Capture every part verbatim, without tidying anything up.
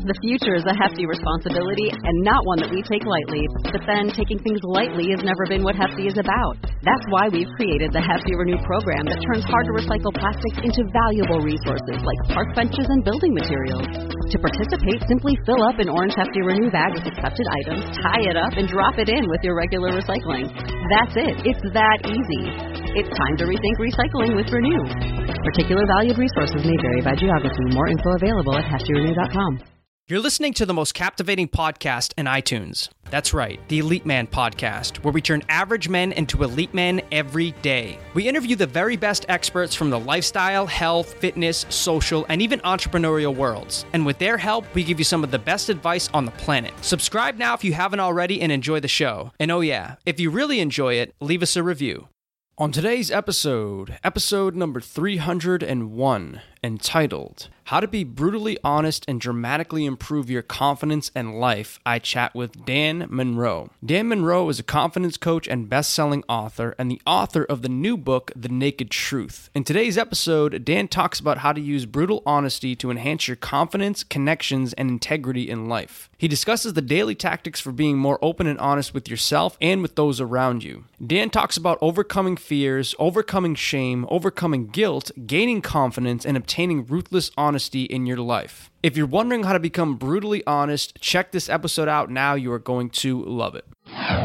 The future is a hefty responsibility and not one that we take lightly. But then, taking things lightly has never been what Hefty is about. That's why we've created the Hefty Renew program that turns hard-to-recycle plastics into valuable resources like park benches and building materials. To participate, simply fill up an orange Hefty Renew bag with accepted items, tie it up, and drop it in with your regular recycling. That's it. It's that easy. It's time to rethink recycling with Renew. Particular valued resources may vary by geography. More info available at hefty renew dot com. You're listening to the most captivating podcast in iTunes. That's right, the Elite Man Podcast, where we turn average men into elite men every day. We interview the very best experts from the lifestyle, health, fitness, social, and even entrepreneurial worlds. And with their help, we give you some of the best advice on the planet. Subscribe now if you haven't already and enjoy the show. And oh yeah, if you really enjoy it, leave us a review. On today's episode, episode number three hundred one, entitled, How to Be Brutally Honest and Dramatically Improve Your Confidence and Life, I chat with Dan Monroe. Dan Monroe is a confidence coach and best-selling author and the author of the new book, The Naked Truth. In today's episode, Dan talks about how to use brutal honesty to enhance your confidence, connections, and integrity in life. He discusses the daily tactics for being more open and honest with yourself and with those around you. Dan talks about overcoming fears, overcoming shame, overcoming guilt, gaining confidence, and obtaining ruthless honesty in your life. If you're wondering how to become brutally honest, check this episode out now. You are going to love it.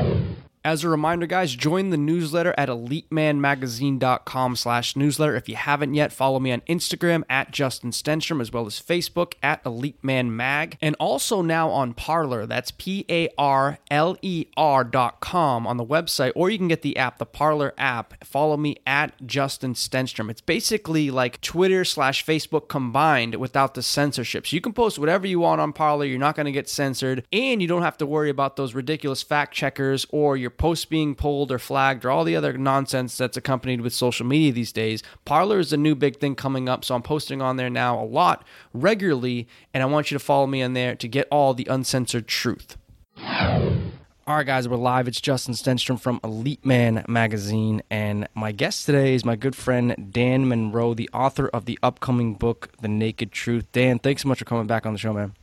As a reminder, guys, join the newsletter at elitemanmagazine.com slash newsletter. If you haven't yet, follow me on Instagram at Justin Stenstrom, as well as Facebook at EliteManMag, and also now on Parler. That's P A R L E R dot com on the website, or you can get the app, the Parler app. Follow me at Justin Stenstrom. It's basically like Twitter slash Facebook combined without the censorship. So you can post whatever you want on Parler. You're not going to get censored, and you don't have to worry about those ridiculous fact checkers or your posts being pulled or flagged or all the other nonsense that's accompanied with social media these days. Parler is a new big thing coming up, so I'm posting on there now a lot regularly, and I want you to follow me on there to get all the uncensored truth. All right, guys, we're live. It's Justin Stenstrom from Elite Man Magazine, and my guest today is my good friend Dan Monroe, the author of the upcoming book, The Naked Truth. Dan, thanks so much for coming back on the show, man.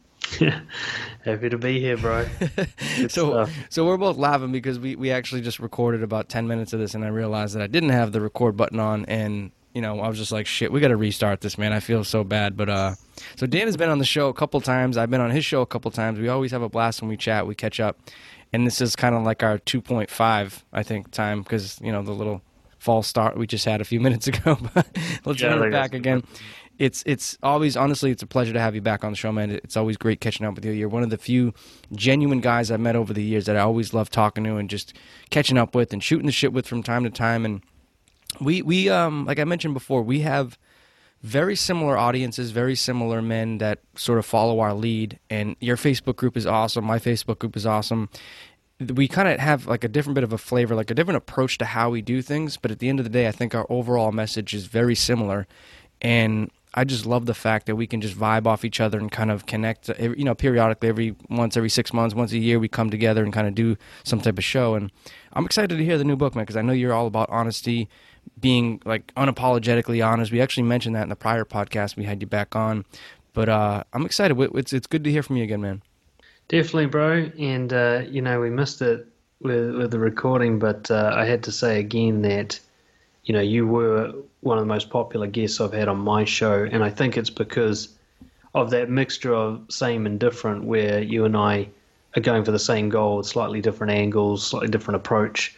Happy to be here, bro. so stuff. so we're both laughing because we, we actually just recorded about ten minutes of this, and I realized that I didn't have the record button on, and you know I was just like, shit, we got to restart this, man. I feel so bad. But uh, so Dan has been on the show a couple times. I've been on his show a couple times. We always have a blast when we chat, we catch up, and this is kind of like our two point five, I think, time because you know the little false start we just had a few minutes ago. But let's yeah, run it back again. It's it's always, honestly, it's a pleasure to have you back on the show, man. It's always great catching up with you. You're one of the few genuine guys I've met over the years that I always love talking to and just catching up with and shooting the shit with from time to time. And we, we um like I mentioned before, we have very similar audiences, very similar men that sort of follow our lead. And your Facebook group is awesome. My Facebook group is awesome. We kind of have like a different bit of a flavor, like a different approach to how we do things. But at the end of the day, I think our overall message is very similar. And I just love the fact that we can just vibe off each other and kind of connect, you know, periodically, every once, every six months, once a year, we come together and kind of do some type of show. And I'm excited to hear the new book, man, because I know you're all about honesty, being like unapologetically honest. We actually mentioned that in the prior podcast we had you back on. But uh, I'm excited. It's it's good to hear from you again, man. Definitely, bro. And, uh, you know, we missed it with, with the recording, but uh, I had to say again that, you know, you were one of the most popular guests I've had on my show, and I think it's because of that mixture of same and different, where you and I are going for the same goal with slightly different angles, slightly different approach.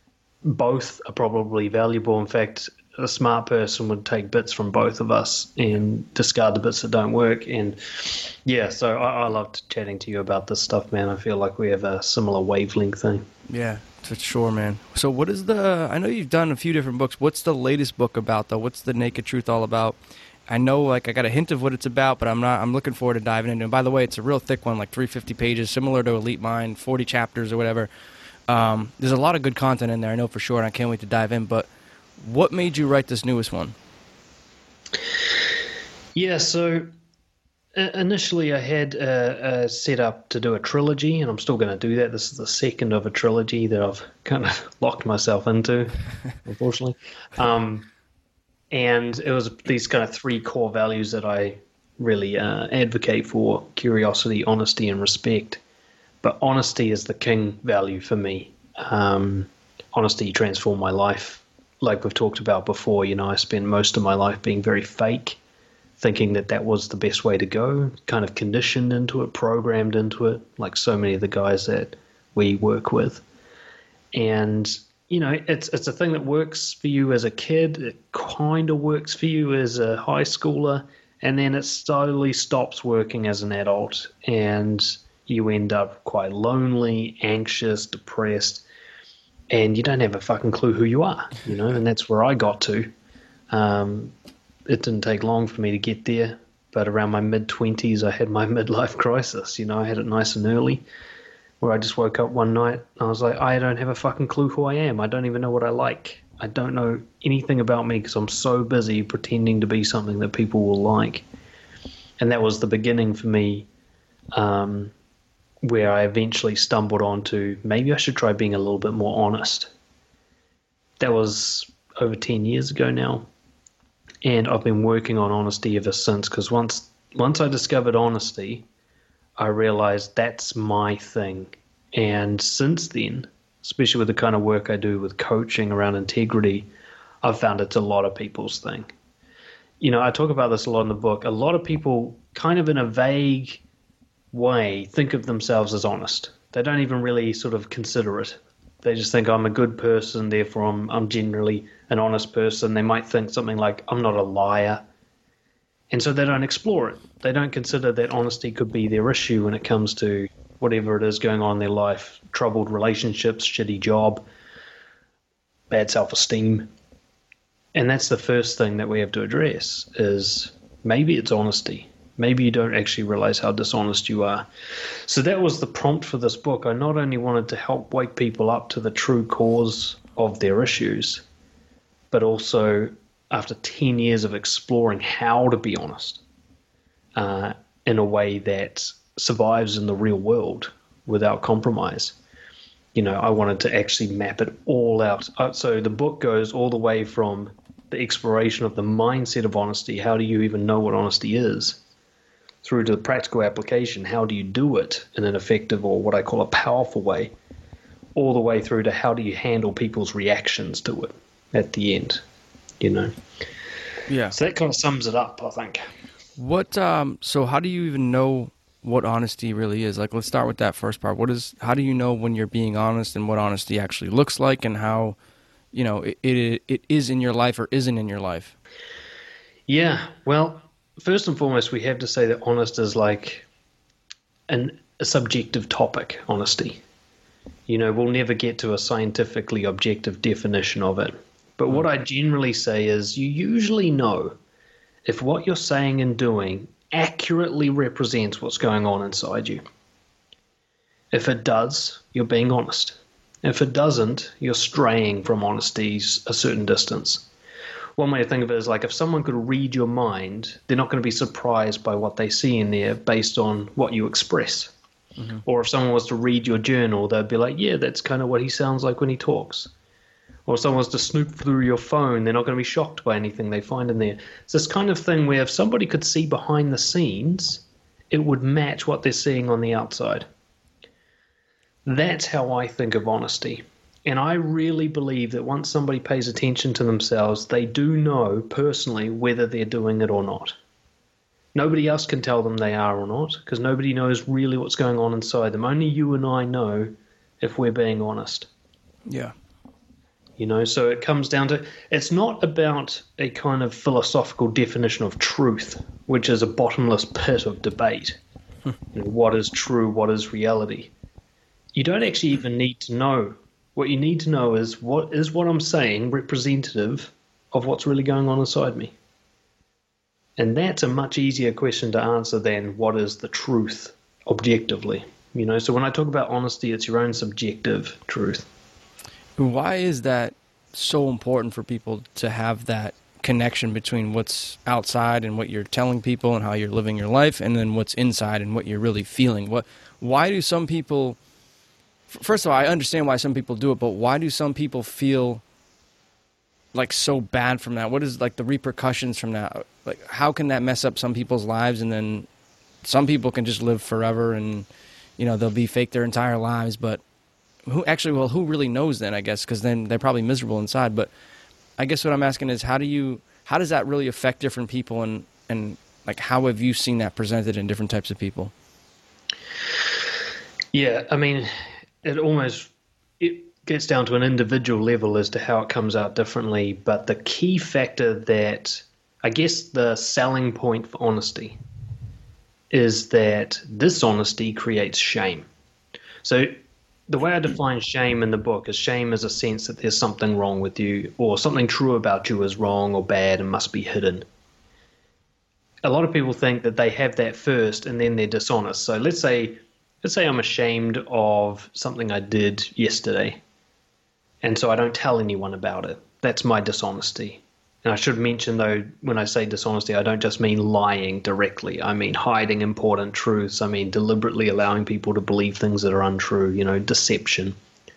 Both are probably valuable. In fact, a smart person would take bits from both of us and discard the bits that don't work. And yeah, so I, I loved chatting to you about this stuff, man. I feel like we have a similar wavelength thing. Yeah, for sure, man. So what is the, I know you've done a few different books. What's the latest book about, though? What's The Naked Truth all about? I know, like, I got a hint of what it's about, but I'm not, I'm looking forward to diving into it. And by the way, it's a real thick one, like three hundred fifty pages, similar to Elite Mind, forty chapters or whatever. Um, there's a lot of good content in there, I know for sure, and I can't wait to dive in. But what made you write this newest one? Yeah, so initially I had a, a set up to do a trilogy, and I'm still going to do that. This is the second of a trilogy that I've kind of locked myself into, unfortunately. Um, and it was these kind of three core values that I really uh, advocate for curiosity, honesty, and respect. But honesty is the king value for me. Um, honesty transformed my life. Like we've talked about before, you know, I spent most of my life being very fake, thinking that that was the best way to go, kind of conditioned into it, programmed into it, like so many of the guys that we work with. And, you know, it's it's a thing that works for you as a kid. It kind of works for you as a high schooler. And then it slowly stops working as an adult. And you end up quite lonely, anxious, depressed. And you don't have a fucking clue who you are, you know, and that's where I got to. Um, it didn't take long for me to get there. But around my mid-twenties, I had my midlife crisis. You know, I had it nice and early, where I just woke up one night and I was like, I don't have a fucking clue who I am. I don't even know what I like. I don't know anything about me because I'm so busy pretending to be something that people will like. And that was the beginning for me, um, where I eventually stumbled onto maybe I should try being a little bit more honest. That was over ten years ago now. And I've been working on honesty ever since, because once once I discovered honesty, I realized that's my thing. And since then, especially with the kind of work I do with coaching around integrity, I've found it's a lot of people's thing. You know, I talk about this a lot in the book. A lot of people kind of in a vague way think of themselves as honest. They don't even really sort of consider it. They just think I'm a good person, therefore I'm, I'm generally an honest person. They might think something like I'm not a liar. And so they don't explore it. They don't consider that honesty could be their issue when it comes to whatever it is going on in their life, troubled relationships, shitty job, bad self-esteem. And that's the first thing that we have to address is maybe it's honesty. Maybe you don't actually realize how dishonest you are. So that was the prompt for this book. I not only wanted to help wake people up to the true cause of their issues, but also after ten years of exploring how to be honest uh, in a way that survives in the real world without compromise. You know, I wanted to actually map it all out. So the book goes all the way from the exploration of the mindset of honesty, how do you even know what honesty is, through to the practical application, how do you do it in an effective or what I call a powerful way, all the way through to how do you handle people's reactions to it at the end, you know. Yeah. So that kind of sums it up, I think. What, um, so how do you even know what honesty really is? Like, let's start with that first part. What is, how do you know when you're being honest and what honesty actually looks like and how, you know, it, it, it is in your life or isn't in your life? Yeah, well, first and foremost, we have to say that honest is like an, a subjective topic, honesty. You know, we'll never get to a scientifically objective definition of it. But what I generally say is you usually know if what you're saying and doing accurately represents what's going on inside you. If it does, you're being honest. If it doesn't, you're straying from honesty's a certain distance. One way to think of it is like if someone could read your mind, they're not going to be surprised by what they see in there based on what you express. Mm-hmm. Or if someone was to read your journal, they'd be like, yeah, that's kind of what he sounds like when he talks. Or if someone was to snoop through your phone, they're not going to be shocked by anything they find in there. It's this kind of thing where if somebody could see behind the scenes, it would match what they're seeing on the outside. That's how I think of honesty. And I really believe that once somebody pays attention to themselves, they do know personally whether they're doing it or not. Nobody else can tell them they are or not, because nobody knows really what's going on inside them. Only you and I know if we're being honest. Yeah. You know, so it comes down to, it's not about a kind of philosophical definition of truth, which is a bottomless pit of debate. You know, what is true? What is reality? You don't actually even need to know. What you need to know is what is what I'm saying representative of what's really going on inside me? And that's a much easier question to answer than what is the truth objectively. You know, so when I talk about honesty, it's your own subjective truth. Why is that so important for people to have that connection between what's outside and what you're telling people and how you're living your life, and then what's inside and what you're really feeling? What? Why do some people... First of all, I understand why some people do it, but why do some people feel like so bad from that? What is like the repercussions from that? like, how can that mess up some people's lives? And then some people can just live forever and, you know, they'll be fake their entire lives. But who actually, well, who really knows then, I guess, because then they're probably miserable inside. But I guess what I'm asking is, how do you, how does that really affect different people? And, and like, how have you seen that presented in different types of people? Yeah, I mean, it almost, it gets down to an individual level as to how it comes out differently. But the key factor that, I guess the selling point for honesty is that dishonesty creates shame. So the way I define shame in the book is shame is a sense that there's something wrong with you, or something true about you is wrong or bad and must be hidden. A lot of people think that they have that first and then they're dishonest. So let's say let's say I'm ashamed of something I did yesterday, and so I don't tell anyone about it. That's my dishonesty. And I should mention, though, when I say dishonesty, I don't just mean lying directly. I mean hiding important truths. I mean deliberately allowing people to believe things that are untrue, you know, deception.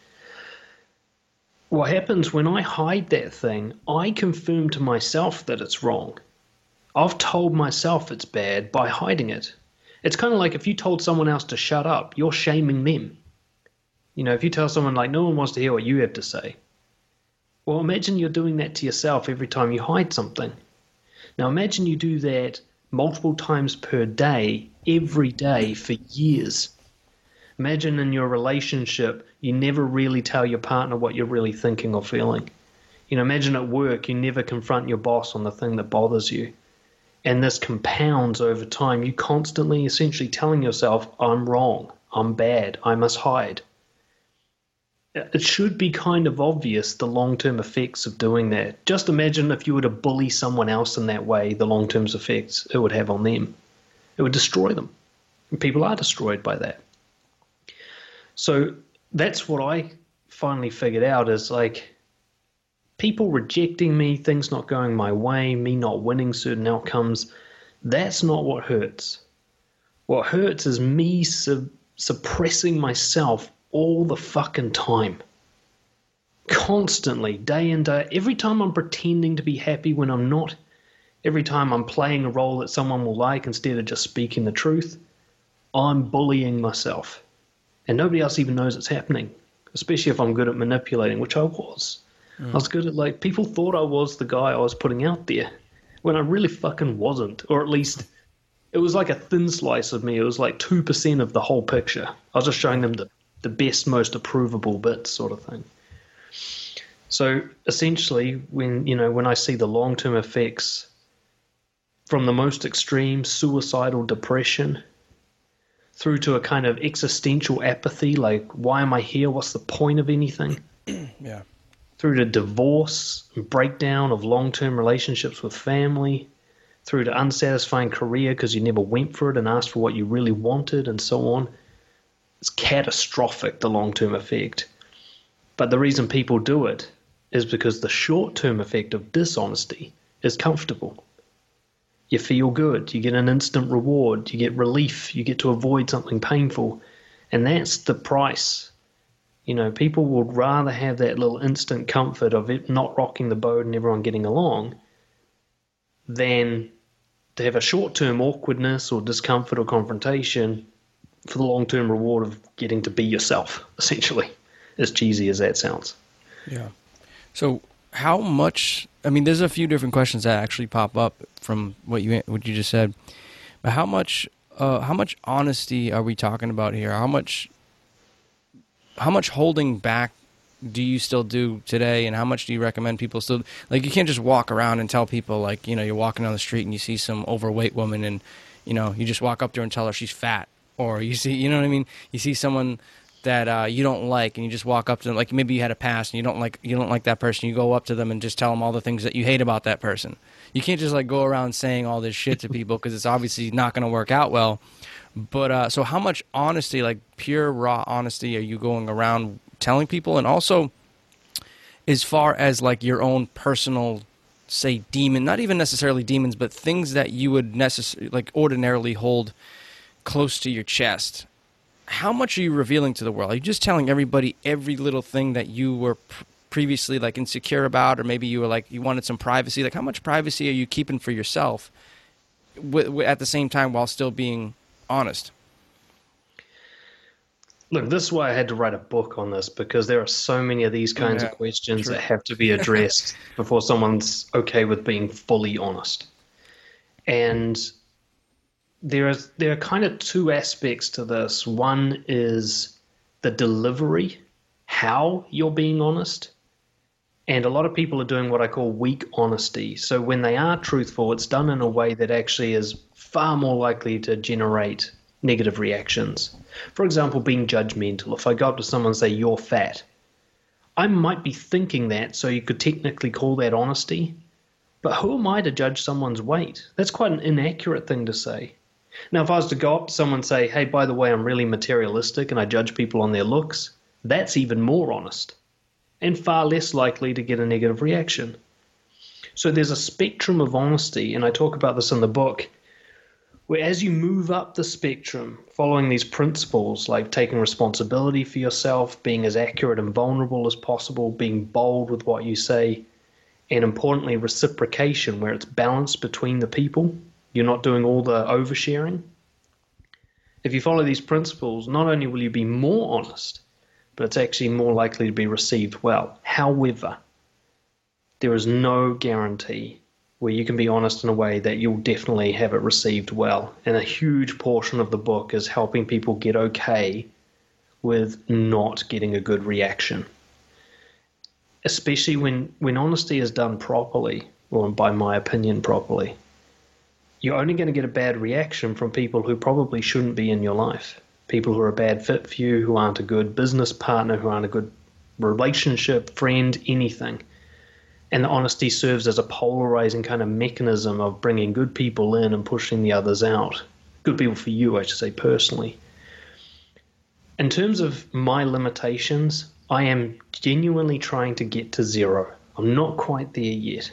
What happens when I hide that thing, I confirm to myself that it's wrong. I've told myself it's bad by hiding it. It's kind of like if you told someone else to shut up, you're shaming them. You know, if you tell someone, like, no one wants to hear what you have to say. Well, imagine you're doing that to yourself every time you hide something. Now, imagine you do that multiple times per day, every day for years. Imagine in your relationship, you never really tell your partner what you're really thinking or feeling. You know, imagine at work, you never confront your boss on the thing that bothers you. And this compounds over time. You constantly essentially telling yourself, I'm wrong, I'm bad, I must hide. It should be kind of obvious the long-term effects of doing that. Just imagine if you were to bully someone else in that way, the long-term effects it would have on them. It would destroy them. And people are destroyed by that. So that's what I finally figured out is, like, people rejecting me, things not going my way, me not winning certain outcomes, that's not what hurts. What hurts is me su- suppressing myself all the fucking time. Constantly, day in, day, every time I'm pretending to be happy when I'm not, every time I'm playing a role that someone will like instead of just speaking the truth, I'm bullying myself. And nobody else even knows it's happening, especially if I'm good at manipulating, which I was. Mm. I was good at, like, people thought I was the guy I was putting out there when I really fucking wasn't, or at least it was like a thin slice of me. It was like two percent of the whole picture. I was just showing them the the best, most approvable bits, sort of thing. So essentially, when you know when I see the long-term effects from the most extreme suicidal depression through to a kind of existential apathy, like, why am I here? What's the point of anything? Yeah. Through to divorce and breakdown of long-term relationships with family, through to unsatisfying career because you never went for it and asked for what you really wanted, and so on. It's catastrophic, the long-term effect. But the reason people do it is because the short-term effect of dishonesty is comfortable. You feel good. You get an instant reward. You get relief. You get to avoid something painful. And that's the price. You know, people would rather have that little instant comfort of it not rocking the boat and everyone getting along than to have a short-term awkwardness or discomfort or confrontation for the long-term reward of getting to be yourself, essentially, as cheesy as that sounds. Yeah. So how much, I mean, there's a few different questions that actually pop up from what you what you just said, but how much uh, how much honesty are we talking about here? How much how much holding back do you still do today, and how much do you recommend people still, like, you can't just walk around and tell people, like, you know, you're walking down the street and you see some overweight woman and, you know, you just walk up to her and tell her she's fat. Or you see, you know what I mean? You see someone that uh, you don't like, and you just walk up to them, like maybe you had a past and you don't like you don't like that person. You go up to them and just tell them all the things that you hate about that person. You can't just like go around saying all this shit to people because it's obviously not going to work out well. But uh, so how much honesty, like pure raw honesty, are you going around telling people? And also, as far as like your own personal, say, demon, not even necessarily demons, but things that you would necessarily like ordinarily hold close to your chest, how much are you revealing to the world? Are you just telling everybody every little thing that you were previously like insecure about, or maybe you were like, you wanted some privacy. Like how much privacy are you keeping for yourself w- w- at the same time while still being honest? Look, this is why I had to write a book on this, because there are so many of these kinds Yeah, of questions true. that have to be addressed before someone's okay with being fully honest. And there is there are kind of two aspects to this. One is the delivery, how you're being honest. And a lot of people are doing what I call weak honesty. So when they are truthful, it's done in a way that actually is far more likely to generate negative reactions. For example, being judgmental. If I go up to someone and say, you're fat, I might be thinking that, so you could technically call that honesty. But who am I to judge someone's weight? That's quite an inaccurate thing to say. Now, if I was to go up to someone and say, hey, by the way, I'm really materialistic and I judge people on their looks, that's even more honest and far less likely to get a negative reaction. So there's a spectrum of honesty, and I talk about this in the book, where as you move up the spectrum, following these principles like taking responsibility for yourself, being as accurate and vulnerable as possible, being bold with what you say, and importantly, reciprocation, where it's balanced between the people. You're not doing all the oversharing. If you follow these principles, not only will you be more honest, but it's actually more likely to be received well. However, there is no guarantee where you can be honest in a way that you'll definitely have it received well. And a huge portion of the book is helping people get okay with not getting a good reaction. Especially when, when honesty is done properly, or by my opinion properly, you're only going to get a bad reaction from people who probably shouldn't be in your life. People who are a bad fit for you, who aren't a good business partner, who aren't a good relationship, friend, anything. And the honesty serves as a polarizing kind of mechanism of bringing good people in and pushing the others out. Good people for you, I should say, personally. In terms of my limitations, I am genuinely trying to get to zero. I'm not quite there yet.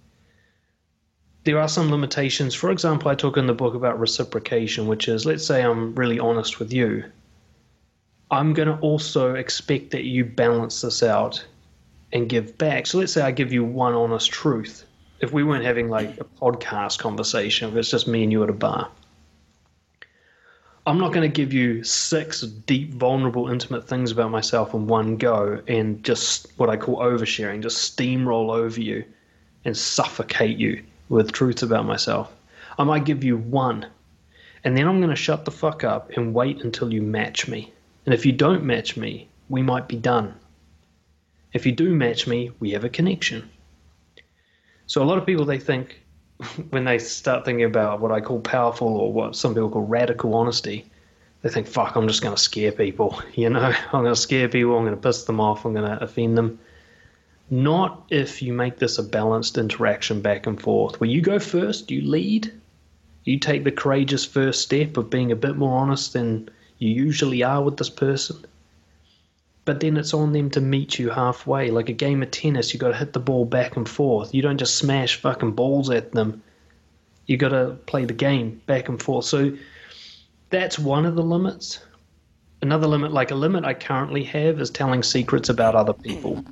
There are some limitations. For example, I talk in the book about reciprocation, which is, let's say I'm really honest with you. I'm going to also expect that you balance this out and give back. So let's say I give you one honest truth. If we weren't having like a podcast conversation, if it's just me and you at a bar, I'm not going to give you six deep, vulnerable, intimate things about myself in one go and just what I call oversharing, just steamroll over you and suffocate you with truths about myself. I might give you one, and then I'm going to shut the fuck up and wait until you match me. And if you don't match me, we might be done. If you do match me, we have a connection. So a lot of people, they think, when they start thinking about what I call powerful, or what some people call radical honesty, they think, fuck, I'm just going to scare people. You know, I'm going to scare people, I'm going to piss them off, I'm going to offend them. Not if you make this a balanced interaction back and forth, where you go first, you lead, you take the courageous first step of being a bit more honest than you usually are with this person. But then it's on them to meet you halfway. Like a game of tennis, you got to hit the ball back and forth. You don't just smash fucking balls at them. You got to play the game back and forth. So that's one of the limits. Another limit, like a limit I currently have, is telling secrets about other people.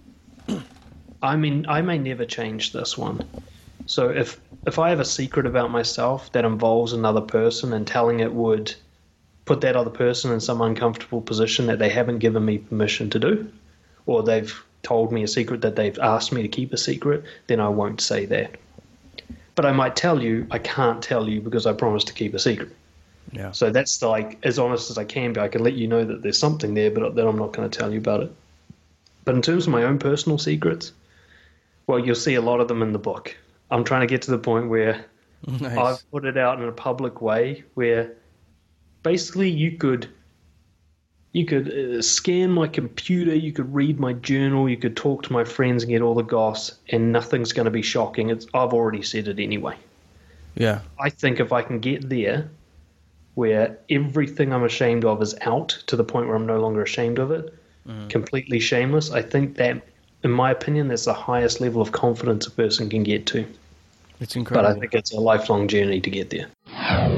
I mean, I may never change this one. So if if I have a secret about myself that involves another person, and telling it would put that other person in some uncomfortable position that they haven't given me permission to do, or they've told me a secret that they've asked me to keep a secret, then I won't say that. But I might tell you, I can't tell you because I promised to keep a secret. Yeah. So that's like as honest as I can be. I can let you know that there's something there, but then I'm not going to tell you about it. But in terms of my own personal secrets, well, you'll see a lot of them in the book. I'm trying to get to the point where nice. I've put it out in a public way where basically you could you could uh, scan my computer, you could read my journal, you could talk to my friends and get all the goss, and nothing's going to be shocking. It's, I've already said it anyway. Yeah. I think if I can get there where everything I'm ashamed of is out to the point where I'm no longer ashamed of it, mm. completely shameless, I think that, in my opinion, that's the highest level of confidence a person can get to. It's incredible. But I think it's a lifelong journey to get there.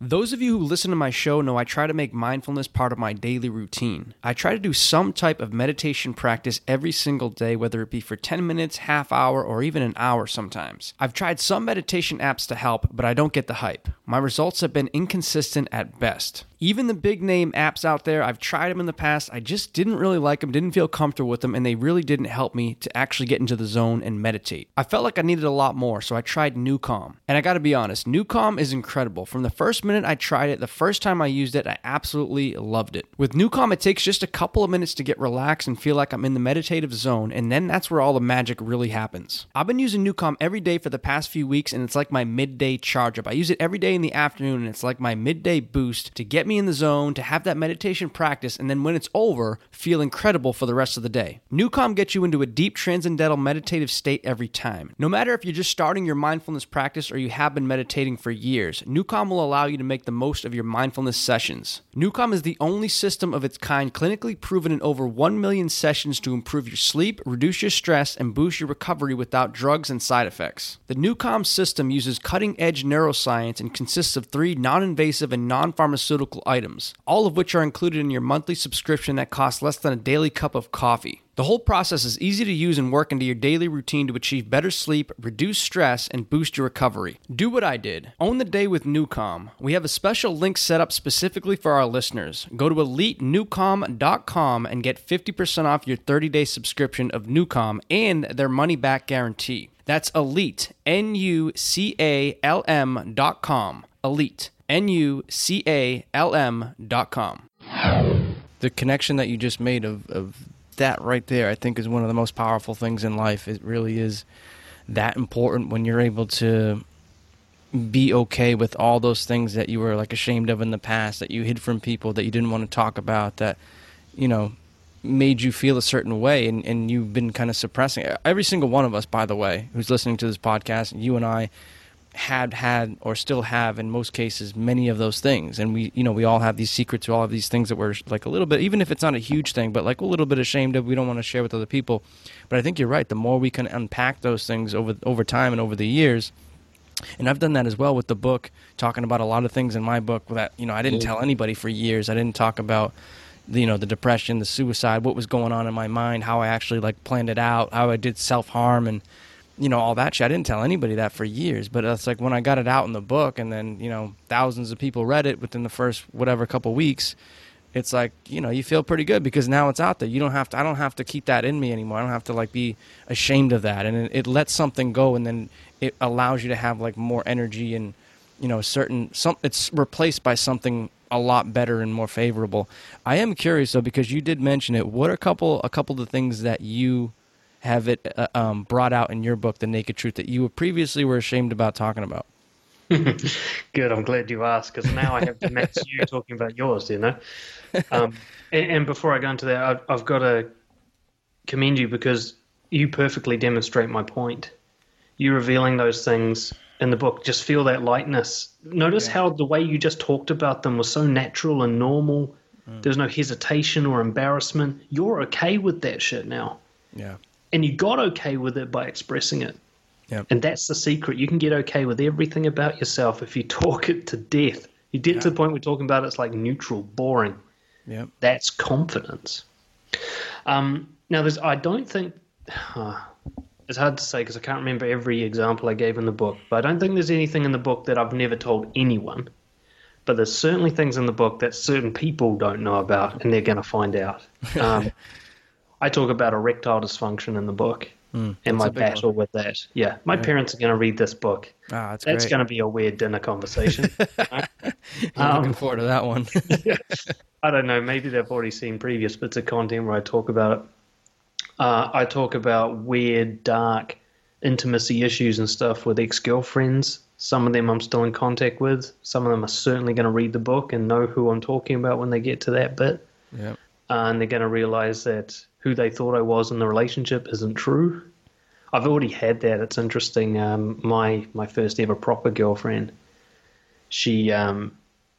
Those of you who listen to my show know I try to make mindfulness part of my daily routine. I try to do some type of meditation practice every single day, whether it be for ten minutes, half hour, or even an hour sometimes. I've tried some meditation apps to help, but I don't get the hype. My results have been inconsistent at best. Even the big name apps out there, I've tried them in the past, I just didn't really like them, didn't feel comfortable with them, and they really didn't help me to actually get into the zone and meditate. I felt like I needed a lot more, so I tried NuCalm. And I gotta be honest, NuCalm is incredible. From the first minute I tried it, the first time I used it, I absolutely loved it. With NuCalm, it takes just a couple of minutes to get relaxed and feel like I'm in the meditative zone, and then that's where all the magic really happens. I've been using NuCalm every day for the past few weeks, and it's like my midday charge up. I use it every day in the afternoon, and it's like my midday boost to get me in the zone, to have that meditation practice, and then when it's over, feel incredible for the rest of the day. NuCalm gets you into a deep transcendental meditative state every time. No matter if you're just starting your mindfulness practice or you have been meditating for years, NuCalm will allow you to make the most of your mindfulness sessions. NuCalm is the only system of its kind clinically proven in over one million sessions to improve your sleep, reduce your stress, and boost your recovery without drugs and side effects. The NuCalm system uses cutting-edge neuroscience and consists of three non-invasive and non-pharmaceutical items, all of which are included in your monthly subscription that costs less than a daily cup of coffee. The whole process is easy to use and work into your daily routine to achieve better sleep, reduce stress, and boost your recovery. Do what I did. Own the day with NuCalm. We have a special link set up specifically for our listeners. Go to elite nucalm dot com and get fifty percent off your thirty-day subscription of NuCalm and their money-back guarantee. That's Elite, N U C A L M dot com. Elite, N U C A L M dot com. The connection that you just made of, of that right there, I think, is one of the most powerful things in life. It really is that important when you're able to be okay with all those things that you were like ashamed of in the past, that you hid from people, that you didn't want to talk about, that, you know, made you feel a certain way, and, and you've been kind of suppressing it. Every single one of us, by the way, who's listening to this podcast, you and I had had or still have in most cases many of those things, and we you know we all have these secrets, we all have these things that we're like a little bit, even if it's not a huge thing, but like a little bit ashamed of, we don't want to share with other people. But I think you're right, the more we can unpack those things over over time and over the years, and I've done that as well with the book, talking about a lot of things in my book that you know I didn't tell anybody for years. I didn't talk about the, you know the depression, the suicide, what was going on in my mind, how I actually like planned it out, how I did self-harm, and you know, all that shit. I didn't tell anybody that for years, but it's like when I got it out in the book and then, you know, thousands of people read it within the first whatever couple weeks, it's like, you know, you feel pretty good because now it's out there. You don't have to, I don't have to keep that in me anymore. I don't have to like be ashamed of that. And it, it lets something go, and then it allows you to have like more energy and, you know, certain, some, it's replaced by something a lot better and more favorable. I am curious though, because you did mention it. What are a couple, a couple of the things that you have it uh, um, brought out in your book, The Naked Truth, that you previously were ashamed about talking about? Good, I'm glad you asked, because now I have to match you talking about yours, you know? Um, and, and before I go into that, I've, I've got to commend you because you perfectly demonstrate my point. You revealing those things in the book, just feel that lightness. Notice yeah. how the way you just talked about them was so natural and normal. Mm. There's no hesitation or embarrassment. You're okay with that shit now. Yeah. And you got okay with it by expressing it. Yep. And that's the secret. You can get okay with everything about yourself if you talk it to death. You get yep. to the point we're talking about it's like neutral, boring. Yep. That's confidence. Um, now, there's. I don't think... Uh, it's hard to say because I can't remember every example I gave in the book, but I don't think there's anything in the book that I've never told anyone. But there's certainly things in the book that certain people don't know about, and they're going to find out. Um I talk about erectile dysfunction in the book mm, and my battle one. with that. Yeah, my yeah. parents are going to read this book. Ah, that's that's great. going to be a weird dinner conversation. I'm um, looking forward to that one. yeah. I don't know. Maybe they've already seen previous bits of content where I talk about it. Uh, I talk about weird, dark intimacy issues and stuff with ex-girlfriends. Some of them I'm still in contact with. Some of them are certainly going to read the book and know who I'm talking about when they get to that bit. Yeah. Uh, and they're going to realize that who they thought I was in the relationship isn't true. I've already had that. It's interesting. Um, my my first ever proper girlfriend, she, um,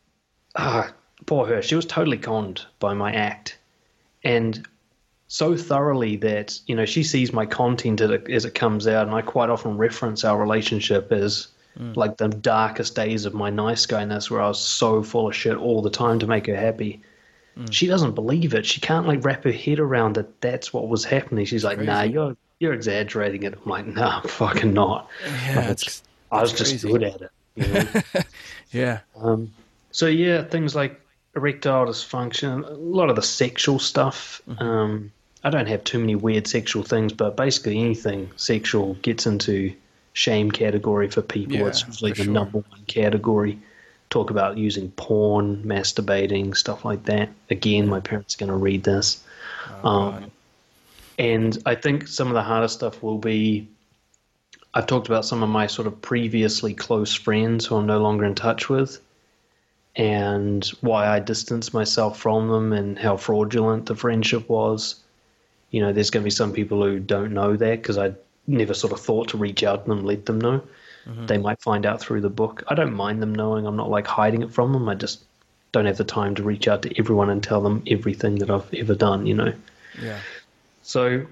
ah, poor her, she was totally conned by my act. And so thoroughly that, you know, she sees my content as it, as it comes out, and I quite often reference our relationship as mm. like the darkest days of my nice guyness where I was so full of shit all the time to make her happy. Mm. She doesn't believe it. She can't like wrap her head around that that's what was happening. She's like, crazy. nah, you're you're exaggerating it. I'm like, nah, I'm fucking not. Yeah, like, it's, I was crazy. just good at it. You know? yeah. Um, so yeah, things like erectile dysfunction, a lot of the sexual stuff. Mm-hmm. Um, I don't have too many weird sexual things, but basically anything sexual gets into shame category for people. Yeah, it's usually the sure. number one category. Talk about using porn, masturbating, stuff like that. Again, my parents are going to read this. Oh, um, and I think some of the hardest stuff will be, I've talked about some of my sort of previously close friends who I'm no longer in touch with, and why I distanced myself from them and how fraudulent the friendship was. You know, there's going to be some people who don't know that because I never sort of thought to reach out to them, let them know. Mm-hmm. They might find out through the book. I don't mind them knowing. I'm not like hiding it from them. I just don't have the time to reach out to everyone and tell them everything that I've ever done, you know. Yeah. So,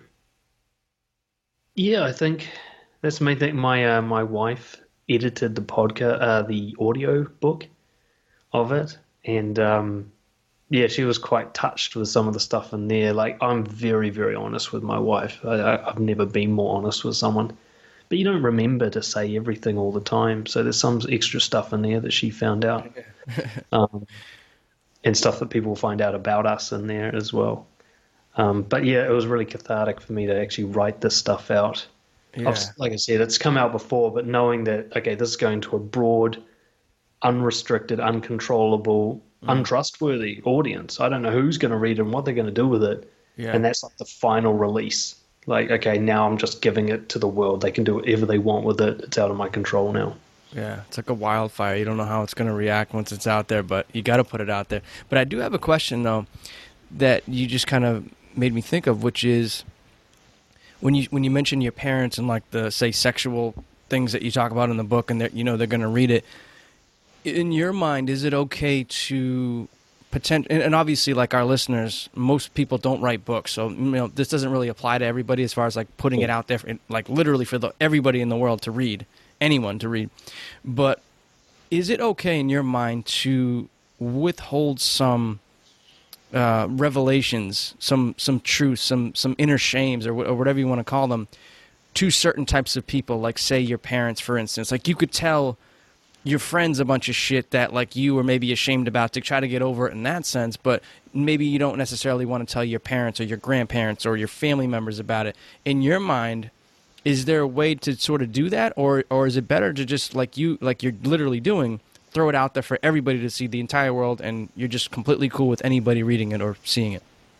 yeah, I think that's the main thing. My uh, my wife edited the podcast, uh, the audio book of it, and um, yeah, she was quite touched with some of the stuff in there. Like, I'm very, very honest with my wife. I, I, I've never been more honest with someone. But you don't remember to say everything all the time. So there's some extra stuff in there that she found out. um, and stuff that people find out about us in there as well. Um, but yeah, it was really cathartic for me to actually write this stuff out. Yeah. I've, like I said, it's come out before, but knowing that, okay, this is going to a broad, unrestricted, uncontrollable, mm. untrustworthy audience. I don't know who's going to read it and what they're going to do with it. Yeah. And that's like the final release. Like, okay, now I'm just giving it to the world. They can do whatever they want with it. It's out of my control now. Yeah, it's like a wildfire. You don't know how it's going to react once it's out there, but you got to put it out there. But I do have a question, though, that you just kind of made me think of, which is when you when you mention your parents and like the, say, sexual things that you talk about in the book, and you know they're going to read it. In your mind, is it okay to Potent- and obviously, like our listeners, most people don't write books, so you know this doesn't really apply to everybody as far as like putting it out there, for, like literally for the, everybody in the world to read, anyone to read. But is it okay in your mind to withhold some uh, revelations, some some truths, some some inner shames, or, wh- or whatever you want to call them, to certain types of people, like say your parents, for instance? Like you could tell your friends a bunch of shit that like you were maybe ashamed about to try to get over it in that sense, but maybe you don't necessarily want to tell your parents or your grandparents or your family members about it. In your mind, is there a way to sort of do that, or or is it better to just like you like you're literally doing, throw it out there for everybody to see, the entire world, and you're just completely cool with anybody reading it or seeing it?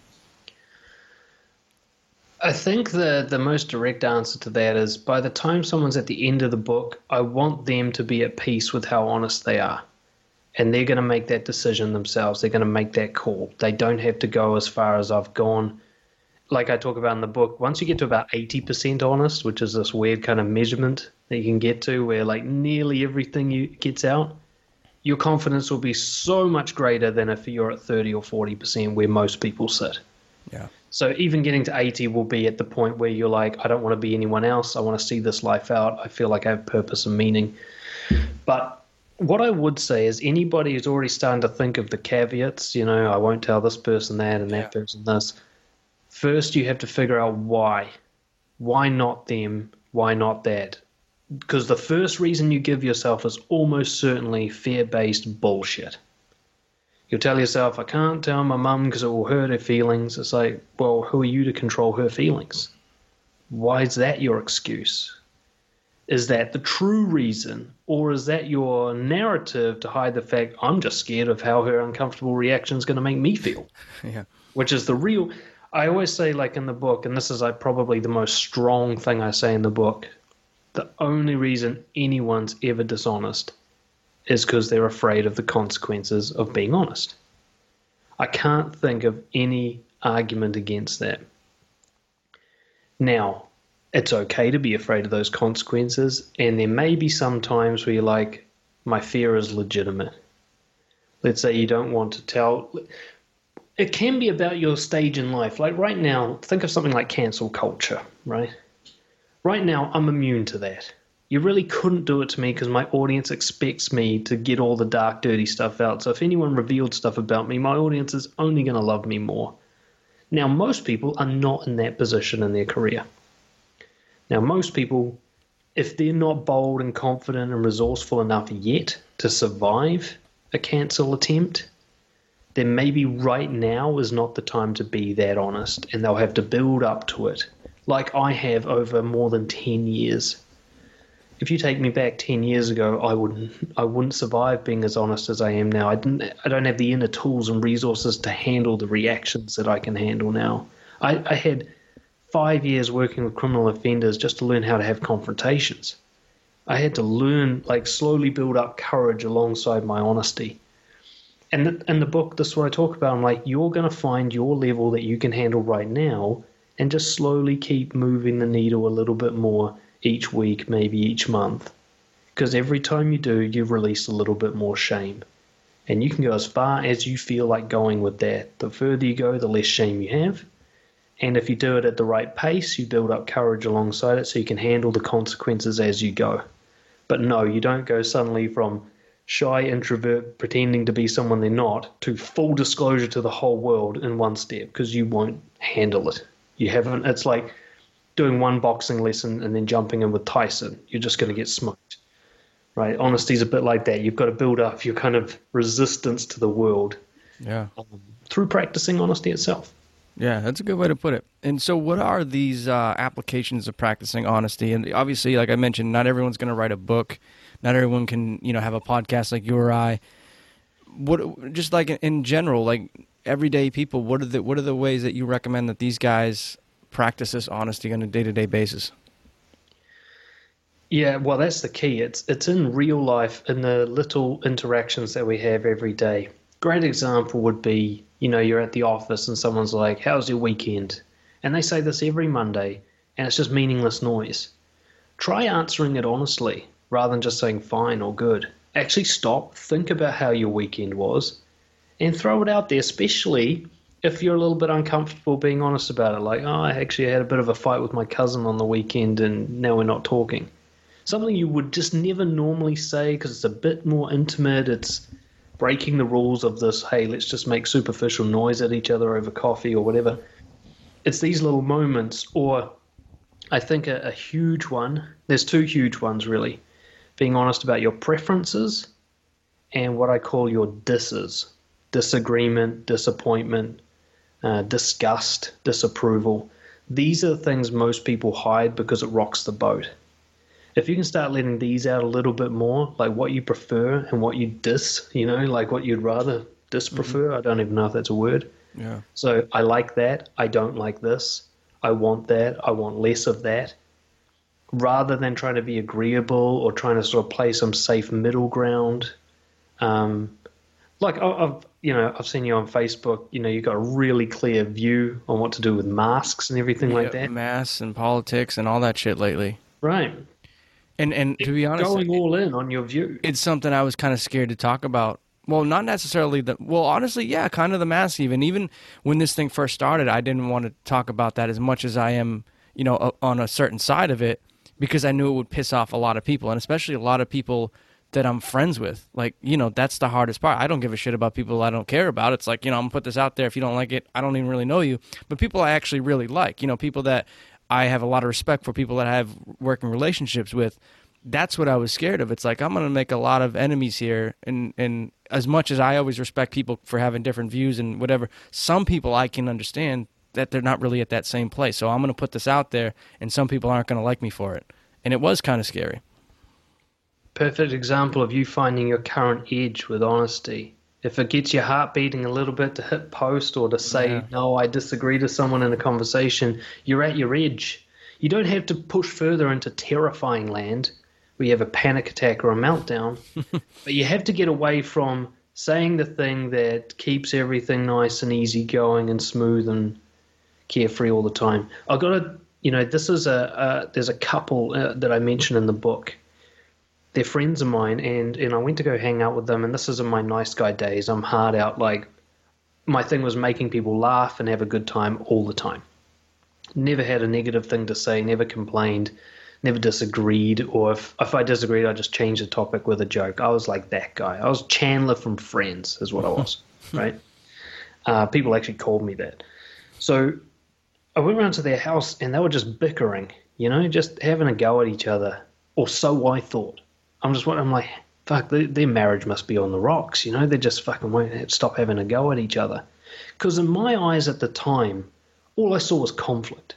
I think the, the most direct answer to that is by the time someone's at the end of the book, I want them to be at peace with how honest they are. And they're going to make that decision themselves. They're going to make that call. They don't have to go as far as I've gone. Like I talk about in the book, once you get to about eighty percent honest, which is this weird kind of measurement that you can get to where like nearly everything you gets out, your confidence will be so much greater than if you're at thirty or forty percent where most people sit. Yeah. So even getting to eighty will be at the point where you're like, I don't want to be anyone else. I want to see this life out. I feel like I have purpose and meaning. But what I would say is anybody who's already starting to think of the caveats, you know, I won't tell this person that and that yeah. person this. First, you have to figure out why. Why not them? Why not that? Because the first reason you give yourself is almost certainly fear-based bullshit. You'll tell yourself, I can't tell my mum because it will hurt her feelings. It's like, well, who are you to control her feelings? Why is that your excuse? Is that the true reason? Or is that your narrative to hide the fact, I'm just scared of how her uncomfortable reaction is going to make me feel? Yeah. Which is the real... I always say, like in the book, and this is like probably the most strong thing I say in the book, the only reason anyone's ever dishonest is because they're afraid of the consequences of being honest. I can't think of any argument against that. Now, it's okay to be afraid of those consequences, and there may be some times where you're like, my fear is legitimate. Let's say you don't want to tell... It can be about your stage in life. Like right now, think of something like cancel culture, right? Right now, I'm immune to that. you really couldn't do it to me because my audience expects me to get all the dark, dirty stuff out. So if anyone revealed stuff about me, my audience is only going to love me more. Now, most people are not in that position in their career. Now, most people, if they're not bold and confident and resourceful enough yet to survive a cancel attempt, then maybe right now is not the time to be that honest, and they'll have to build up to it, like I have over more than ten years. If you take me back ten years ago, I wouldn't I wouldn't survive being as honest as I am now. I didn't I don't have the inner tools and resources to handle the reactions that I can handle now. I, I had five years working with criminal offenders just to learn how to have confrontations. I had to learn, like, slowly build up courage alongside my honesty. And the, in the book, this is what I talk about. I'm like, you're going to find your level that you can handle right now and just slowly keep moving the needle a little bit more each week, maybe each month. Because every time you do, you release a little bit more shame. And you can go as far as you feel like going with that. The further you go, the less shame you have. And if you do it at the right pace, you build up courage alongside it so you can handle the consequences as you go. But no, you don't go suddenly from shy introvert pretending to be someone they're not to full disclosure to the whole world in one step, because you won't handle it. You haven't. It's like doing one boxing lesson and then jumping in with Tyson. You're just going to get smoked, right? Honesty's a bit like that. You've got to build up your kind of resistance to the world, yeah, um, through practicing honesty itself. Yeah, that's a good way to put it. And so what are these uh, applications of practicing honesty? And obviously, like I mentioned, not everyone's going to write a book. Not everyone can, you know, have a podcast like you or I. What, just like in general, like everyday people, what are the what are the ways that you recommend that these guys practice this honesty on a day-to-day basis? Yeah, well, that's the key. It's it's in real life, in the little interactions that we have every day. Great example would be, you know, you're at the office and someone's like, how's your weekend? And they say this every Monday, and it's just meaningless noise. Try answering it honestly, rather than just saying fine or good. Actually stop, think about how your weekend was, and throw it out there, especially if you're a little bit uncomfortable being honest about it. Like, oh, I actually had a bit of a fight with my cousin on the weekend, and now we're not talking. Something you would just never normally say because it's a bit more intimate. It's breaking the rules of this, hey, let's just make superficial noise at each other over coffee or whatever. It's these little moments, or I think a, a huge one, there's two huge ones really, being honest about your preferences and what I call your disses, disagreement, disappointment, uh, disgust, disapproval. These are the things most people hide because it rocks the boat. If you can start letting these out a little bit more, like what you prefer and what you dis, you know, like what you'd rather disprefer. Mm-hmm. I don't even know if that's a word. Yeah. So I like that. I don't like this. I want that. I want less of that. Rather than trying to be agreeable or trying to sort of play some safe middle ground. Um, like I've, you know, I've seen you on Facebook, you know, you've got a really clear view on what to do with masks and everything yeah, like that. Masks and politics and all that shit lately. Right. And and to be honest, going all in on your view. It's something I was kind of scared to talk about. Well, not necessarily the. Well, honestly, yeah, kind of the mask. Even even when this thing first started, I didn't want to talk about that as much as I am, you know, on a certain side of it, because I knew it would piss off a lot of people, and especially a lot of people that I'm friends with. Like, you know, that's the hardest part. I don't give a shit about people I don't care about. It's like, you know, I'm gonna put this out there. If you don't like it, I don't even really know you. But people I actually really like, you know, people that I have a lot of respect for, people that I have working relationships with. That's what I was scared of. It's like, I'm going to make a lot of enemies here. And, and as much as I always respect people for having different views and whatever, some people I can understand that they're not really at that same place. So I'm going to put this out there, and some people aren't going to like me for it. And it was kind of scary. Perfect example of you finding your current edge with honesty. If it gets your heart beating a little bit to hit post or to say, yeah. no, I disagree to someone in a conversation, you're at your edge. You don't have to push further into terrifying land where you have a panic attack or a meltdown, but you have to get away from saying the thing that keeps everything nice and easy going and smooth and carefree all the time. I've got to, you know, this is a, uh, there's a couple uh, that I mentioned in the book. They're friends of mine, and, and I went to go hang out with them, and this is in my nice guy days. I'm hard out. Like, my thing was making people laugh and have a good time all the time. Never had a negative thing to say, never complained. never disagreed, or if, if I disagreed, I just changed the topic with a joke. I was like that guy. I was Chandler from Friends is what I was, right? Uh, people actually called me that. So I went around to their house and they were just bickering, you know, just having a go at each other, or so I thought. I'm just, I'm like, fuck, their, their marriage must be on the rocks, you know, they just fucking won't stop having a go at each other. Because in my eyes at the time, all I saw was conflict.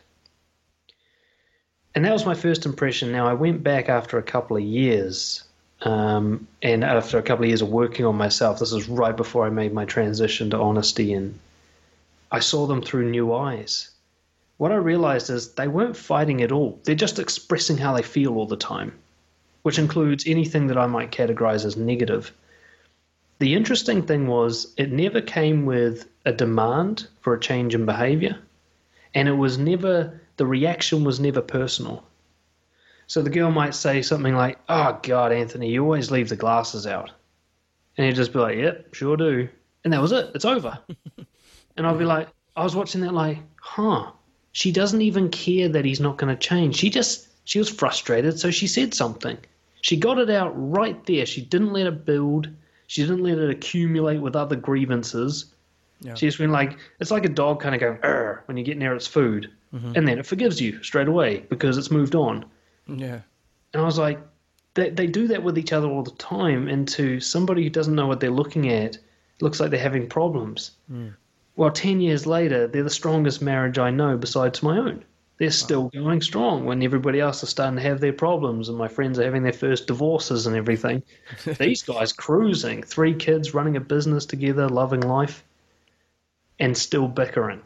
And that was my first impression. Now, I went back after a couple of years, um, and after a couple of years of working on myself, this is right before I made my transition to honesty, and I saw them through new eyes. What I realized is they weren't fighting at all. They're just expressing how they feel all the time, which includes anything that I might categorize as negative. The interesting thing was it never came with a demand for a change in behavior, and it was never, the reaction was never personal. So the girl might say something like, "Oh God, Anthony, you always leave the glasses out." And he'd just be like, "Yep, sure do." And that was it. It's over. And I'd be like, I was watching that like, huh, she doesn't even care that he's not going to change. She just, she was frustrated, so she said something. She got it out right there. She didn't let it build. She didn't let it accumulate with other grievances. Yeah. She just went like, it's like a dog kind of going, "Arr," when you get near its food. Mm-hmm. And then it forgives you straight away because it's moved on. Yeah. And I was like, they, they do that with each other all the time. And to somebody who doesn't know what they're looking at, it looks like they're having problems. Mm. Well, ten years later, they're the strongest marriage I know besides my own. They're still wow. going strong when everybody else is starting to have their problems and my friends are having their first divorces and everything. These guys cruising, three kids, running a business together, loving life, and still bickering.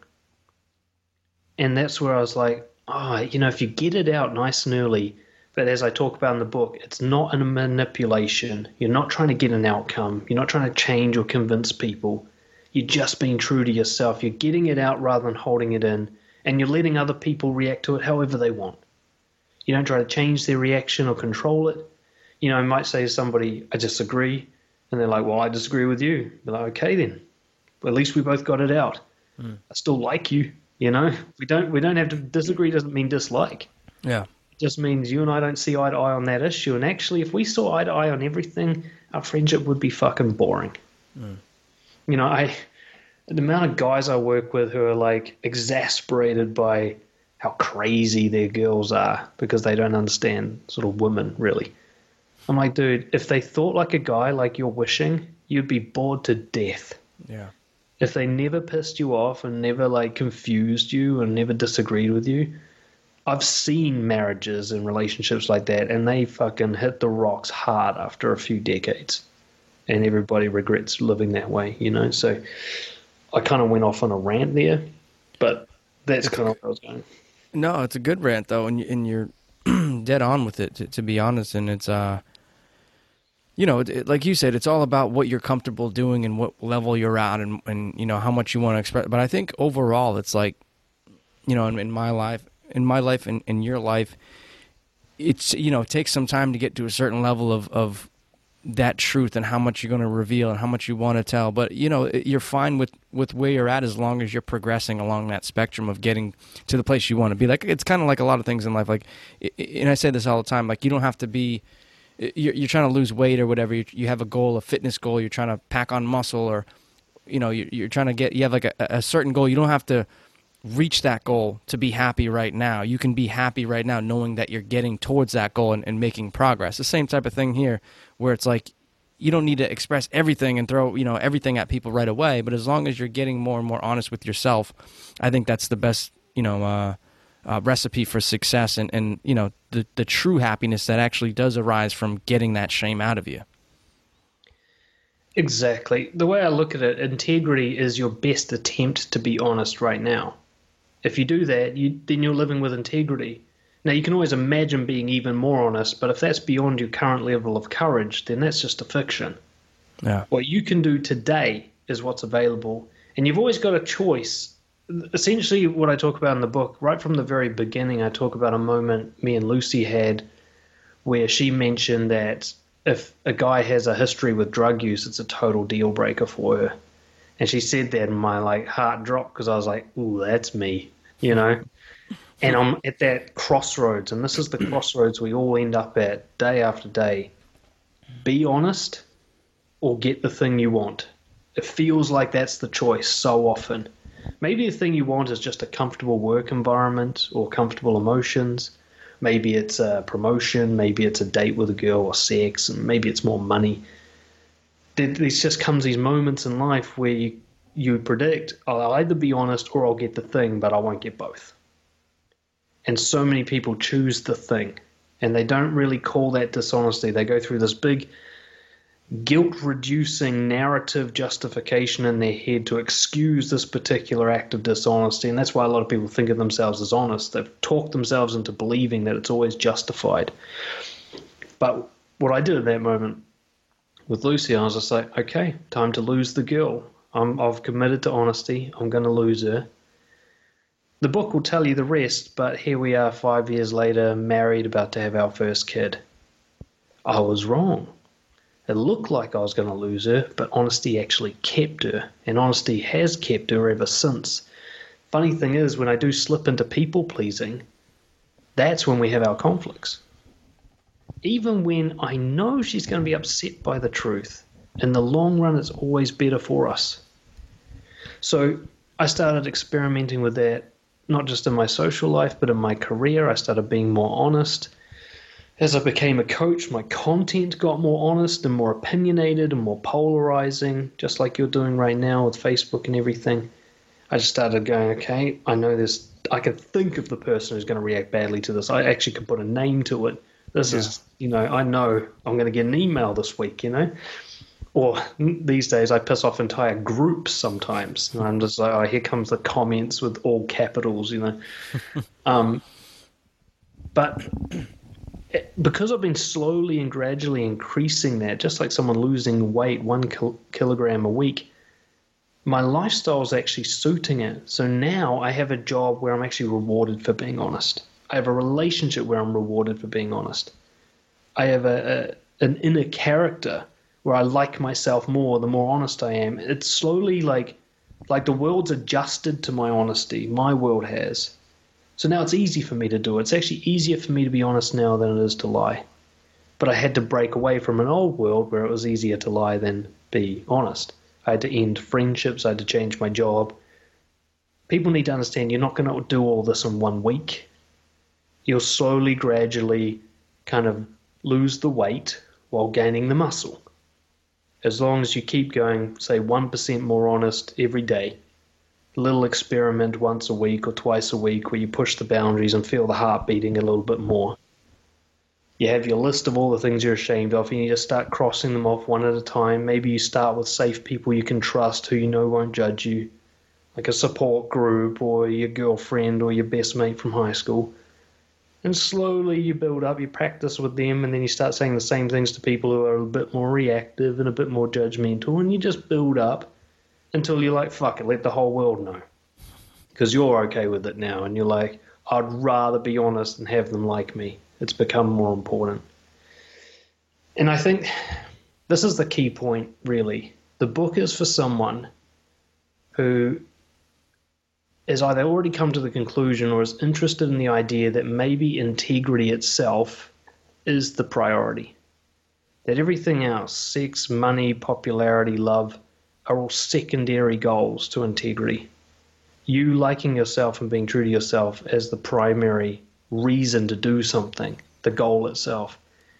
And that's where I was like, oh, you know, if you get it out nice and early, but as I talk about in the book, it's not a manipulation. You're not trying to get an outcome. You're not trying to change or convince people. You're just being true to yourself. You're getting it out rather than holding it in. And you're letting other people react to it however they want. You don't try to change their reaction or control it. You know, I might say to somebody, I disagree. And they're like, well, I disagree with you. But like, okay, then. Well, at least we both got it out. Mm. I still like you, you know. We don't we don't have to disagree doesn't mean dislike. Yeah. It just means you and I don't see eye to eye on that issue. And actually, if we saw eye to eye on everything, our friendship would be fucking boring. Mm. You know, I... the amount of guys I work with who are like exasperated by how crazy their girls are because they don't understand sort of women, really. I'm like, dude, if they thought like a guy like you're wishing, you'd be bored to death. Yeah. If they never pissed you off and never like confused you and never disagreed with you, I've seen marriages and relationships like that and they fucking hit the rocks hard after a few decades. And everybody regrets living that way, you know? So I kind of went off on a rant there, but that's kind of where I was going. No, it's a good rant though, and, and you're dead on with it, to, to be honest. And it's, uh, you know, it, it, like you said, it's all about what you're comfortable doing and what level you're at, and, and you know how much you want to express. But I think overall, it's like, you know, in, in my life, in my life, and in your life, it's, you know, it takes some time to get to a certain level of of that truth and how much you're going to reveal and how much you want to tell. But, you know, you're fine with, with where you're at as long as you're progressing along that spectrum of getting to the place you want to be. Like, it's kind of like a lot of things in life. Like, and I say this all the time, like, you don't have to be, you're, you're trying to lose weight or whatever. You, you have a goal, a fitness goal. You're trying to pack on muscle, or, you know, you're, you're trying to get, you have like a, a certain goal. You don't have to reach that goal to be happy right now. You can be happy right now knowing that you're getting towards that goal and, and making progress. The same type of thing here, where it's like you don't need to express everything and throw, you know, everything at people right away, but as long as you're getting more and more honest with yourself, I think that's the best, you know, uh, uh, recipe for success and, and you know, the, the true happiness that actually does arise from getting that shame out of you. Exactly. The way I look at it, integrity is your best attempt to be honest right now. If you do that, you, then you're living with integrity. Now, you can always imagine being even more honest, but if that's beyond your current level of courage, then that's just a fiction. Yeah. What you can do today is what's available, and you've always got a choice. Essentially, what I talk about in the book, right from the very beginning, I talk about a moment me and Lucy had where she mentioned that if a guy has a history with drug use, it's a total deal breaker for her. And she said that, and my like heart dropped because I was like, "Ooh, that's me," you know. And I'm at that crossroads, and this is the crossroads we all end up at day after day. Be honest or get the thing you want. It feels like that's the choice so often. Maybe the thing you want is just a comfortable work environment or comfortable emotions. Maybe it's a promotion, maybe it's a date with a girl or sex, and maybe it's more money. There's just comes these moments in life where you, you predict, I'll either be honest or I'll get the thing, but I won't get both. And so many people choose the thing, and they don't really call that dishonesty. They go through this big guilt-reducing narrative justification in their head to excuse this particular act of dishonesty, and that's why a lot of people think of themselves as honest. They've talked themselves into believing that it's always justified. But what I did at that moment with Lucy, I was just like, okay, time to lose the girl. I'm, I've committed to honesty. I'm going to lose her. The book will tell you the rest, but here we are five years later, married, about to have our first kid. I was wrong. It looked like I was going to lose her, but honesty actually kept her, and honesty has kept her ever since. Funny thing is, when I do slip into people-pleasing, that's when we have our conflicts. Even when I know she's going to be upset by the truth, in the long run, it's always better for us. So I started experimenting with that, not just in my social life, but in my career. I started being more honest. As I became a coach, my content got more honest and more opinionated and more polarizing, just like you're doing right now with Facebook and everything. I just started going, okay, I know this, I can think of the person who's going to react badly to this. I actually can put a name to it. This yeah. is, you know, I know I'm going to get an email this week, you know. Or these days I piss off entire groups sometimes. And I'm just like, oh, here comes the comments with all capitals, you know. um, but because I've been slowly and gradually increasing that, just like someone losing weight one kil- kilogram a week, my lifestyle is actually suiting it. So now I have a job where I'm actually rewarded for being honest. I have a relationship where I'm rewarded for being honest. I have a, a an inner character where I like myself more the more honest I am. It's slowly like like the world's adjusted to my honesty. My world has. So now it's easy for me to do it. It's actually easier for me to be honest now than it is to lie. But I had to break away from an old world where it was easier to lie than be honest. I had to end friendships. I had to change my job. People need to understand you're not going to do all this in one week. You'll slowly, gradually kind of lose the weight while gaining the muscle. As long as you keep going, say, one percent more honest every day, a little experiment once a week or twice a week where you push the boundaries and feel the heart beating a little bit more. You have your list of all the things you're ashamed of, and you just start crossing them off one at a time. Maybe you start with safe people you can trust who you know won't judge you, like a support group or your girlfriend or your best mate from high school. And slowly you build up, you practice with them, and then you start saying the same things to people who are a bit more reactive and a bit more judgmental, and you just build up until you're like, fuck it, let the whole world know. Because you're okay with it now, and you're like, I'd rather be honest and have them like me. It's become more important. And I think this is the key point, really. The book is for someone who has either already come to the conclusion or is interested in the idea that maybe integrity itself is the priority. That everything else, sex, money, popularity, love, are all secondary goals to integrity. You liking yourself and being true to yourself as the primary reason to do something, the goal itself.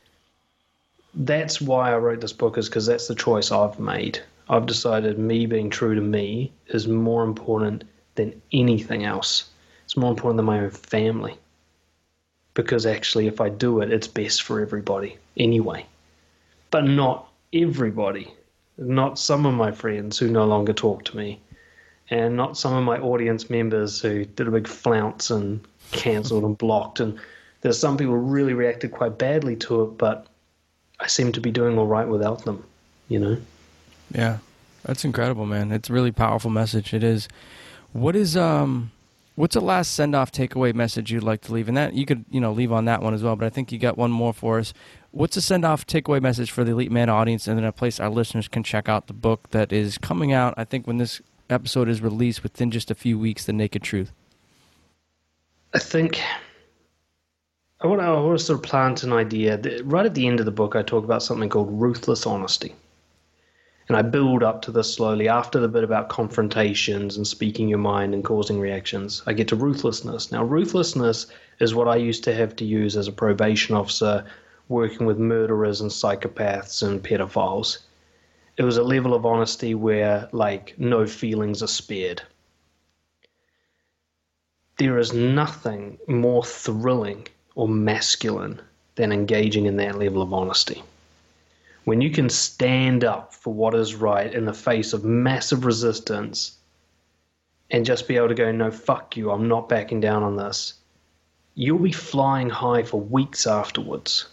That's why I wrote this book, is because that's the choice I've made. I've decided me being true to me is more important than anything else. It's more important than my own family. Because actually, if I do it, it's best for everybody anyway. But not everybody. Not some of my friends who no longer talk to me. And not some of my audience members who did a big flounce and cancelled and blocked. And there's some people who really reacted quite badly to it, but I seem to be doing all right without them, you know? Yeah, that's incredible, man. It's a really powerful message. It is. What is um, what's the last send-off takeaway message you'd like to leave? And that you could, you know, leave on that one as well. But I think you got one more for us. What's a send-off takeaway message for the Elite Man audience, and then a place our listeners can check out the book that is coming out, I think, when this episode is released within just a few weeks, The Naked Truth? I think I want, to, I want to sort of plant an idea. Right at the end of the book, I talk about something called ruthless honesty. And I build up to this slowly. After the bit about confrontations and speaking your mind and causing reactions, I get to ruthlessness. Now, ruthlessness is what I used to have to use as a probation officer working with murderers and psychopaths and pedophiles. It was a level of honesty where, like, no feelings are spared. There is nothing more thrilling or masculine than engaging in that level of honesty. When you can stand up for what is right in the face of massive resistance and just be able to go, no, fuck you, I'm not backing down on this, you'll be flying high for weeks afterwards.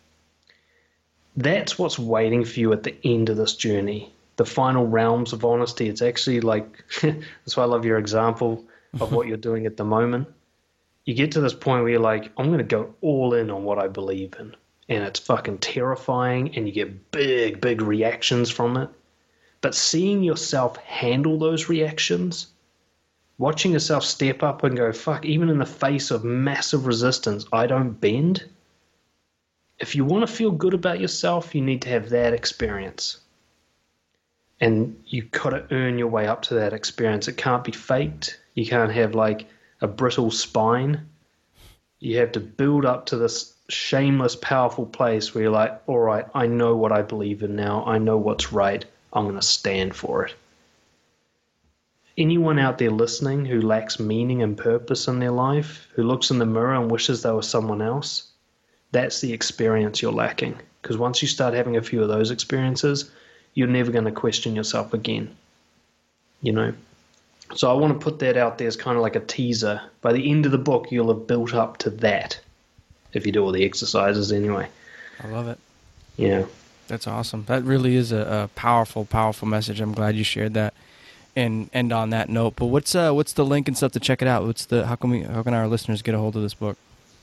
That's what's waiting for you at the end of this journey. The final realms of honesty. It's actually like, that's why I love your example of what you're doing at the moment. You get to this point where you're like, I'm going to go all in on what I believe in. And it's fucking terrifying, and you get big, big reactions from it. But seeing yourself handle those reactions, watching yourself step up and go, fuck, even in the face of massive resistance, I don't bend. If you want to feel good about yourself, you need to have that experience. And you've got to earn your way up to that experience. It can't be faked. You can't have like a brittle spine. You have to build up to this shameless, powerful place where you're like, all right, I know what I believe in now. I know what's right. I'm going to stand for it. Anyone out there listening who lacks meaning and purpose in their life, who looks in the mirror and wishes they were someone else, that's the experience you're lacking. Because once you start having a few of those experiences, you're never going to question yourself again. You know? So I want to put that out there as kind of like a teaser. By the end of the book, you'll have built up to that. If you do all the exercises anyway. I love it. Yeah. That's awesome. That really is a, a powerful, powerful message. I'm glad you shared that and end on that note. But what's uh what's the link and stuff to check it out? What's the how can we how can our listeners get a hold of this book?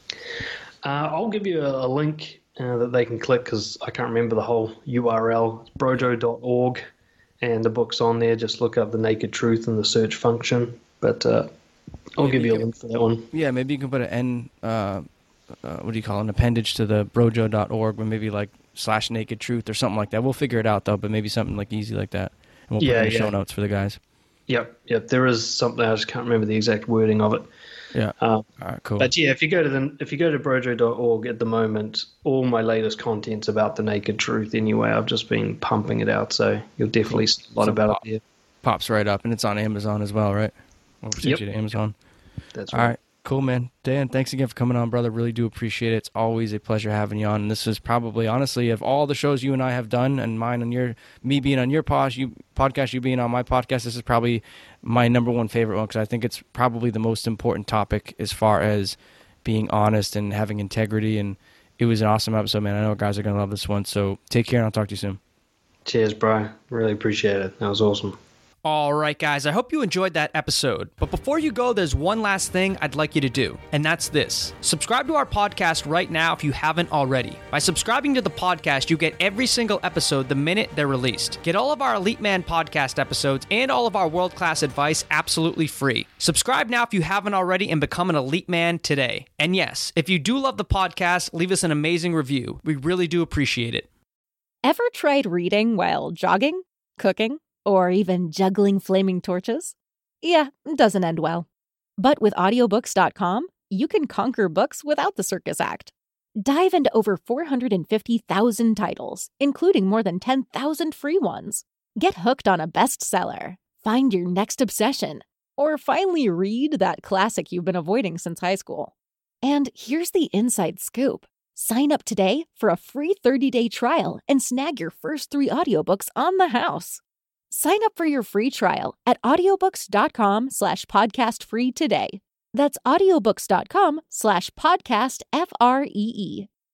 Uh, I'll give you a, a link uh, that they can click because I can't remember the whole U R L. It's brojo dot org and the book's on there. Just look up The Naked Truth in the search function. But uh, I'll maybe give you a link for that one. Yeah, maybe you can put an N uh Uh, what do you call it, an appendage to the brojo dot org, or maybe like slash naked truth or something like that. We'll figure it out though, but maybe something like easy like that. And we'll yeah, put it in the yeah. show notes for the guys. Yep, yep. There is something, I just can't remember the exact wording of it. Yeah. Um, all right, cool. But yeah, if you go to the if you go to brojo dot org at the moment, all my latest content's about The Naked Truth anyway. I've just been pumping it out, so you'll definitely see a lot So about pop, it there. Pops right up, and it's on Amazon as well, right? We'll send Yep. you to Amazon. That's all right. right. Cool, man. Dan, thanks again for coming on, brother. Really do appreciate it. It's always a pleasure having you on. And this is probably, honestly, of all the shows you and I have done, and mine on your, me being on your pod, you, podcast, you being on my podcast, this is probably my number one favorite one because I think it's probably the most important topic as far as being honest and having integrity. And it was an awesome episode, man. I know guys are going to love this one. So take care, and I'll talk to you soon. Cheers, bro. Really appreciate it. That was awesome. All right, guys, I hope you enjoyed that episode. But before you go, there's one last thing I'd like you to do, and that's this. Subscribe to our podcast right now if you haven't already. By subscribing to the podcast, you get every single episode the minute they're released. Get all of our Elite Man podcast episodes and all of our world-class advice absolutely free. Subscribe now if you haven't already and become an Elite Man today. And yes, if you do love the podcast, leave us an amazing review. We really do appreciate it. Ever tried reading while jogging, cooking, or even juggling flaming torches? Yeah, it doesn't end well. But with audiobooks dot com, you can conquer books without the circus act. Dive into over four hundred fifty thousand titles, including more than ten thousand free ones. Get hooked on a bestseller, find your next obsession, or finally read that classic you've been avoiding since high school. And here's the inside scoop. Sign up today for a free thirty-day trial and snag your first three audiobooks on the house. Sign up for your free trial at audiobooks dot com slash podcast free today. That's audiobooks dot com slash podcast F R E E.